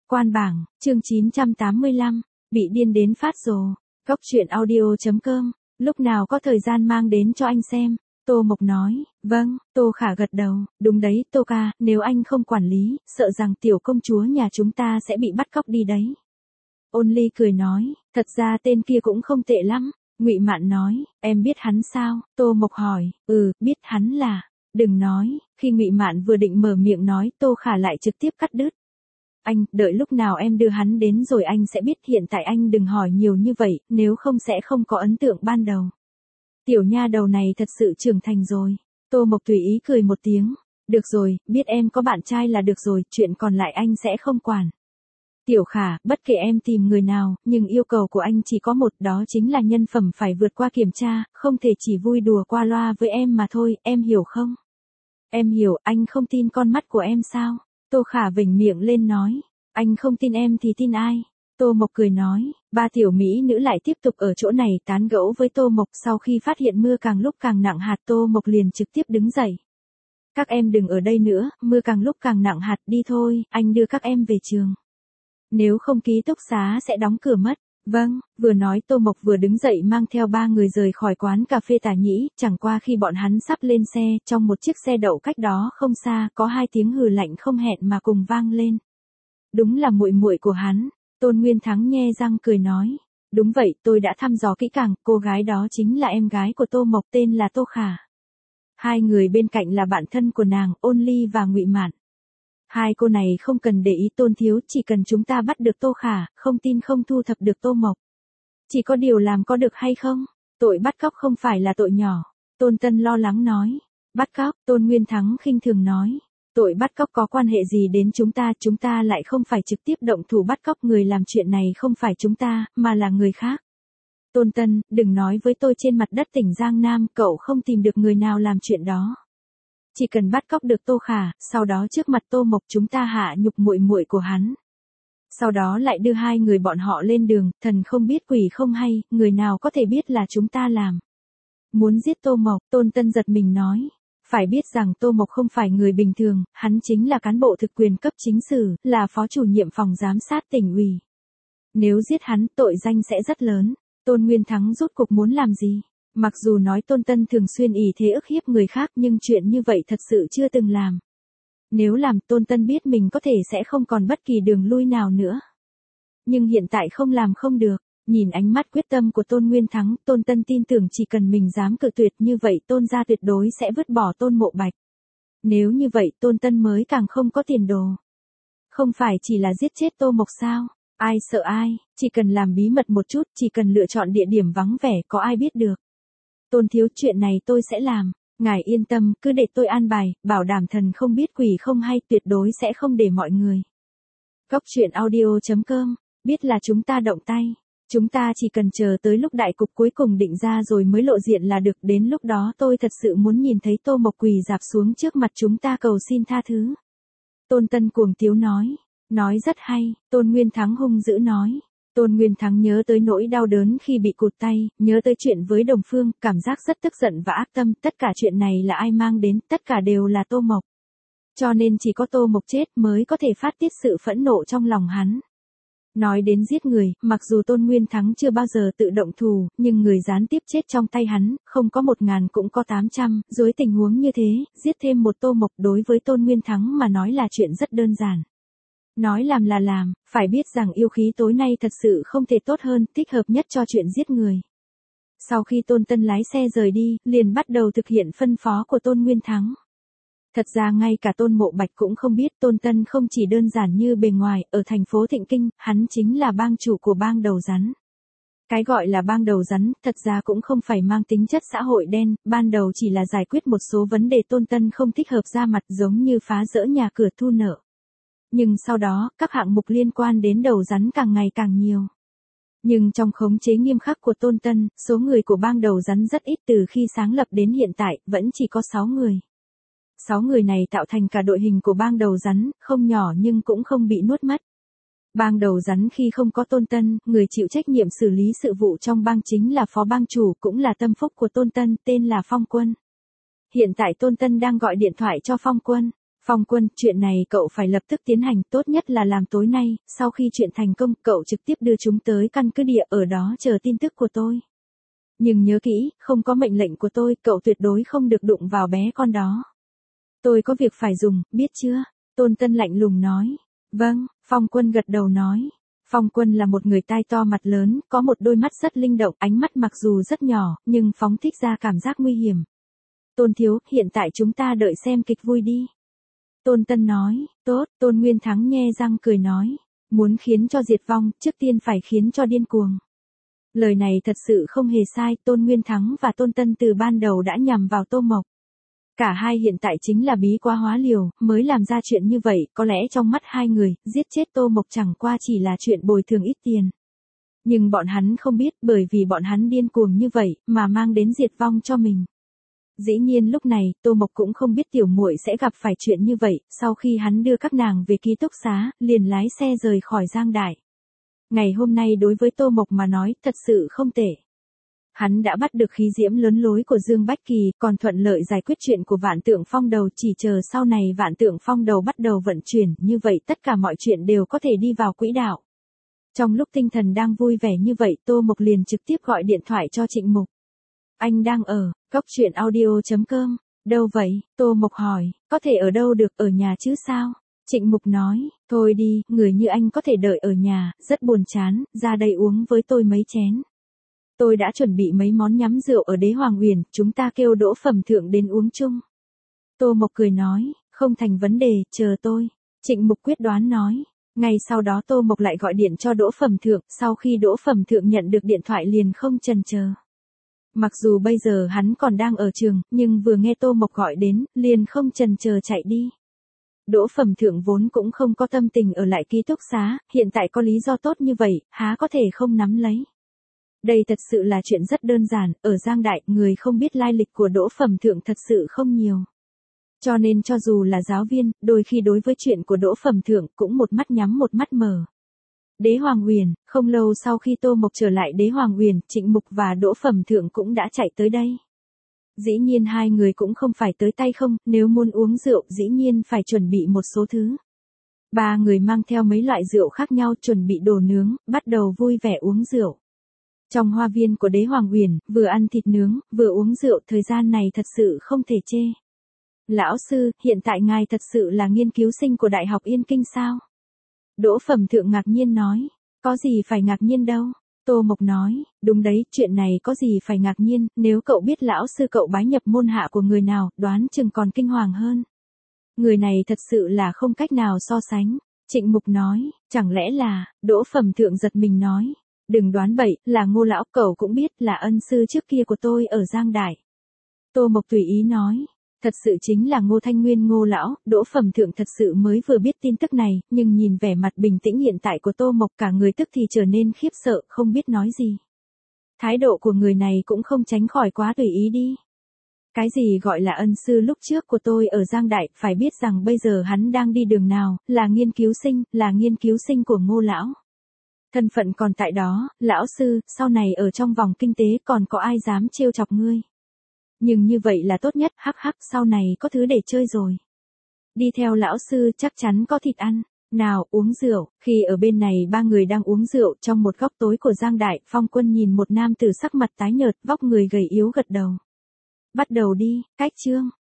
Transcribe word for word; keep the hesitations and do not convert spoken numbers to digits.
Quan bảng, chương chín trăm tám mươi lăm, bị điên đến phát rồ. Cốc truyện audio.com, lúc nào có thời gian mang đến cho anh xem. Tô Mộc nói, vâng. Tô Khả gật đầu, đúng đấy Tô ca, nếu anh không quản lý, sợ rằng tiểu công chúa nhà chúng ta sẽ bị bắt cóc đi đấy. Ôn Ly cười nói, thật ra tên kia cũng không tệ lắm. Ngụy Mạn nói, em biết hắn sao? Tô Mộc hỏi, ừ, biết hắn là. Đừng nói, khi Ngụy Mạn vừa định mở miệng nói, Tô Khả lại trực tiếp cắt đứt. Anh, đợi lúc nào em đưa hắn đến rồi anh sẽ biết, hiện tại anh đừng hỏi nhiều như vậy, nếu không sẽ không có ấn tượng ban đầu. Tiểu nha đầu này thật sự trưởng thành rồi. Tô Mộc tùy ý cười một tiếng. Được rồi, biết em có bạn trai là được rồi, chuyện còn lại anh sẽ không quản. Tiểu Khả, bất kể em tìm người nào, nhưng yêu cầu của anh chỉ có một, đó chính là nhân phẩm phải vượt qua kiểm tra, không thể chỉ vui đùa qua loa với em mà thôi, em hiểu không? Em hiểu, anh không tin con mắt của em sao? Tô Khả vểnh miệng lên nói, anh không tin em thì tin ai? Tô Mộc cười nói, ba tiểu mỹ nữ lại tiếp tục ở chỗ này tán gẫu với Tô Mộc, sau khi phát hiện mưa càng lúc càng nặng hạt, Tô Mộc liền trực tiếp đứng dậy. Các em đừng ở đây nữa, mưa càng lúc càng nặng hạt, đi thôi, anh đưa các em về trường. Nếu không ký túc xá sẽ đóng cửa mất. Vâng, vừa nói Tô Mộc vừa đứng dậy mang theo ba người rời khỏi quán cà phê Tả Nhĩ, chẳng qua khi bọn hắn sắp lên xe, trong một chiếc xe đậu cách đó không xa, có hai tiếng hừ lạnh không hẹn mà cùng vang lên. Đúng là muội muội của hắn. Tôn Nguyên Thắng nhe răng cười nói, đúng vậy, tôi đã thăm dò kỹ càng, cô gái đó chính là em gái của Tô Mộc, tên là Tô Khả. Hai người bên cạnh là bạn thân của nàng, Ôn Ly và Ngụy Mạn. Hai cô này không cần để ý Tôn thiếu, chỉ cần chúng ta bắt được Tô Khả, không tin không thu thập được Tô Mộc. Chỉ có điều làm có được hay không? Tội bắt cóc không phải là tội nhỏ. Tôn Tân lo lắng nói. Bắt cóc, Tôn Nguyên Thắng khinh thường nói. Tội bắt cóc có quan hệ gì đến chúng ta, chúng ta lại không phải trực tiếp động thủ bắt cóc, người làm chuyện này không phải chúng ta, mà là người khác. Tôn Tân, đừng nói với tôi trên mặt đất tỉnh Giang Nam, cậu không tìm được người nào làm chuyện đó. Chỉ cần bắt cóc được Tô Khả, sau đó trước mặt Tô Mộc chúng ta hạ nhục muội muội của hắn. Sau đó lại đưa hai người bọn họ lên đường, thần không biết quỷ không hay, người nào có thể biết là chúng ta làm. Muốn giết Tô Mộc, Tôn Tân giật mình nói. Phải biết rằng Tô Mộc không phải người bình thường, hắn chính là cán bộ thực quyền cấp chính sử, là phó chủ nhiệm phòng giám sát tỉnh ủy. Nếu giết hắn, tội danh sẽ rất lớn. Tôn Nguyên Thắng rốt cuộc muốn làm gì? Mặc dù nói Tôn Tân thường xuyên ỷ thế ức hiếp người khác, nhưng chuyện như vậy thật sự chưa từng làm. Nếu làm, Tôn Tân biết mình có thể sẽ không còn bất kỳ đường lui nào nữa. Nhưng hiện tại không làm không được. Nhìn ánh mắt quyết tâm của Tôn Nguyên Thắng, Tôn Tân tin tưởng chỉ cần mình dám cự tuyệt như vậy, Tôn gia tuyệt đối sẽ vứt bỏ Tôn Mộ Bạch. Nếu như vậy, Tôn Tân mới càng không có tiền đồ. Không phải chỉ là giết chết Tô Mộc sao? Ai sợ ai, chỉ cần làm bí mật một chút, chỉ cần lựa chọn địa điểm vắng vẻ, có ai biết được. Tôn thiếu, chuyện này tôi sẽ làm. Ngài yên tâm, cứ để tôi an bài, bảo đảm thần không biết quỷ không hay, tuyệt đối sẽ không để mọi người. Cốc truyện audio.com, biết là chúng ta động tay. Chúng ta chỉ cần chờ tới lúc đại cục cuối cùng định ra rồi mới lộ diện là được, đến lúc đó tôi thật sự muốn nhìn thấy Tô Mộc quỳ rạp xuống trước mặt chúng ta cầu xin tha thứ. Tôn Tân cuồng tiếu nói, nói rất hay. Tôn Nguyên Thắng hung dữ nói. Tôn Nguyên Thắng nhớ tới nỗi đau đớn khi bị cụt tay, nhớ tới chuyện với Đồng Phương, cảm giác rất tức giận và ác tâm, tất cả chuyện này là ai mang đến, tất cả đều là Tô Mộc. Cho nên chỉ có Tô Mộc chết mới có thể phát tiết sự phẫn nộ trong lòng hắn. Nói đến giết người, mặc dù Tôn Nguyên Thắng chưa bao giờ tự động thủ, nhưng người gián tiếp chết trong tay hắn, không có một ngàn cũng có tám trăm, dưới tình huống như thế, giết thêm một Tô Mộc đối với Tôn Nguyên Thắng mà nói là chuyện rất đơn giản. Nói làm là làm, phải biết rằng yêu khí tối nay thật sự không thể tốt hơn, thích hợp nhất cho chuyện giết người. Sau khi Tôn Tân lái xe rời đi, liền bắt đầu thực hiện phân phó của Tôn Nguyên Thắng. Thật ra ngay cả Tôn Mộ Bạch cũng không biết Tôn Tân không chỉ đơn giản như bề ngoài, ở thành phố Thịnh Kinh, hắn chính là bang chủ của bang đầu rắn. Cái gọi là bang đầu rắn, thật ra cũng không phải mang tính chất xã hội đen, ban đầu chỉ là giải quyết một số vấn đề Tôn Tân không thích hợp ra mặt, giống như phá rỡ nhà cửa thu nợ. Nhưng sau đó, các hạng mục liên quan đến đầu rắn càng ngày càng nhiều. Nhưng trong khống chế nghiêm khắc của Tôn Tân, số người của bang đầu rắn rất ít, từ khi sáng lập đến hiện tại, vẫn chỉ có sáu người. Sáu người này tạo thành cả đội hình của bang đầu rắn, không nhỏ nhưng cũng không bị nuốt mất. Bang đầu rắn khi không có Tôn Tân, người chịu trách nhiệm xử lý sự vụ trong bang chính là phó bang chủ, cũng là tâm phúc của Tôn Tân, tên là Phong Quân. Hiện tại Tôn Tân đang gọi điện thoại cho Phong Quân. Phong Quân, chuyện này cậu phải lập tức tiến hành, tốt nhất là làm tối nay, sau khi chuyện thành công, cậu trực tiếp đưa chúng tới căn cứ địa, ở đó chờ tin tức của tôi. Nhưng nhớ kỹ, không có mệnh lệnh của tôi, cậu tuyệt đối không được đụng vào bé con đó. Tôi có việc phải dùng, biết chưa? Tôn Tân lạnh lùng nói. Vâng, Phong Quân gật đầu nói. Phong Quân là một người tai to mặt lớn, có một đôi mắt rất linh động, ánh mắt mặc dù rất nhỏ, nhưng phóng thích ra cảm giác nguy hiểm. Tôn thiếu, hiện tại chúng ta đợi xem kịch vui đi. Tôn Tân nói, tốt, Tôn Nguyên Thắng nhe răng cười nói. Muốn khiến cho diệt vong, trước tiên phải khiến cho điên cuồng. Lời này thật sự không hề sai, Tôn Nguyên Thắng và Tôn Tân từ ban đầu đã nhằm vào Tô Mộc. Cả hai hiện tại chính là bí quá hóa liều, mới làm ra chuyện như vậy, có lẽ trong mắt hai người, giết chết Tô Mộc chẳng qua chỉ là chuyện bồi thường ít tiền. Nhưng bọn hắn không biết, bởi vì bọn hắn điên cuồng như vậy, mà mang đến diệt vong cho mình. Dĩ nhiên lúc này, Tô Mộc cũng không biết tiểu muội sẽ gặp phải chuyện như vậy, sau khi hắn đưa các nàng về ký túc xá, liền lái xe rời khỏi Giang Đại. Ngày hôm nay đối với Tô Mộc mà nói, thật sự không tệ. Hắn đã bắt được khí diễm lớn lối của Dương Bách Kỳ, còn thuận lợi giải quyết chuyện của Vạn Tượng Phong Đầu, chỉ chờ sau này Vạn Tượng Phong Đầu bắt đầu vận chuyển, như vậy tất cả mọi chuyện đều có thể đi vào quỹ đạo. Trong lúc tinh thần đang vui vẻ như vậy, Tô Mộc liền trực tiếp gọi điện thoại cho Trịnh Mục. Anh đang ở, cốc truyện audio chấm com, đâu vậy? Tô Mộc hỏi, có thể ở đâu được, ở nhà chứ sao? Trịnh Mục nói, thôi đi, người như anh có thể đợi ở nhà, rất buồn chán, ra đây uống với tôi mấy chén. Tôi đã chuẩn bị mấy món nhắm rượu ở Đế Hoàng Uyển, chúng ta kêu Đỗ Phẩm Thượng đến uống chung. Tô Mộc cười nói, không thành vấn đề, chờ tôi. Trịnh Mục quyết đoán nói. Ngay sau đó Tô Mộc lại gọi điện cho Đỗ Phẩm Thượng, sau khi Đỗ Phẩm Thượng nhận được điện thoại liền không chần chờ. Mặc dù bây giờ hắn còn đang ở trường, nhưng vừa nghe Tô Mộc gọi đến, liền không chần chờ chạy đi. Đỗ Phẩm Thượng vốn cũng không có tâm tình ở lại ký túc xá, hiện tại có lý do tốt như vậy, há có thể không nắm lấy. Đây thật sự là chuyện rất đơn giản, ở Giang Đại, người không biết lai lịch của Đỗ Phẩm Thượng thật sự không nhiều. Cho nên cho dù là giáo viên, đôi khi đối với chuyện của Đỗ Phẩm Thượng cũng một mắt nhắm một mắt mở. Đế Hoàng Uyển, không lâu sau khi Tô Mộc trở lại Đế Hoàng Uyển, Trịnh Mục và Đỗ Phẩm Thượng cũng đã chạy tới đây. Dĩ nhiên hai người cũng không phải tới tay không, nếu muốn uống rượu dĩ nhiên phải chuẩn bị một số thứ. Ba người mang theo mấy loại rượu khác nhau chuẩn bị đồ nướng, bắt đầu vui vẻ uống rượu. Trong hoa viên của Đế Hoàng Uyển, vừa ăn thịt nướng, vừa uống rượu, thời gian này thật sự không thể chê. Lão sư, hiện tại ngài thật sự là nghiên cứu sinh của Đại học Yên Kinh sao? Đỗ Phẩm Thượng ngạc nhiên nói, có gì phải ngạc nhiên đâu. Tô Mộc nói, đúng đấy, chuyện này có gì phải ngạc nhiên, nếu cậu biết lão sư cậu bái nhập môn hạ của người nào, đoán chừng còn kinh hoàng hơn. Người này thật sự là không cách nào so sánh. Trịnh Mục nói, chẳng lẽ là, Đỗ Phẩm Thượng giật mình nói. Đừng đoán bậy, là Ngô lão, cậu cũng biết là ân sư trước kia của tôi ở Giang Đại. Tô Mộc tùy ý nói, thật sự chính là Ngô Thanh Nguyên Ngô lão. Đỗ Phẩm Thượng thật sự mới vừa biết tin tức này, nhưng nhìn vẻ mặt bình tĩnh hiện tại của Tô Mộc cả người tức thì trở nên khiếp sợ, không biết nói gì. Thái độ của người này cũng không tránh khỏi quá tùy ý đi. Cái gì gọi là ân sư lúc trước của tôi ở Giang Đại, phải biết rằng bây giờ hắn đang đi đường nào, là nghiên cứu sinh, là nghiên cứu sinh của Ngô lão. Thân phận còn tại đó, lão sư, sau này ở trong vòng kinh tế còn có ai dám trêu chọc ngươi. Nhưng như vậy là tốt nhất, hắc hắc, sau này có thứ để chơi rồi. Đi theo lão sư chắc chắn có thịt ăn. Nào, uống rượu. Khi ở bên này ba người đang uống rượu, trong một góc tối của Giang Đại, Phong Quân nhìn một nam tử sắc mặt tái nhợt, vóc người gầy yếu gật đầu. Bắt đầu đi, cách chương.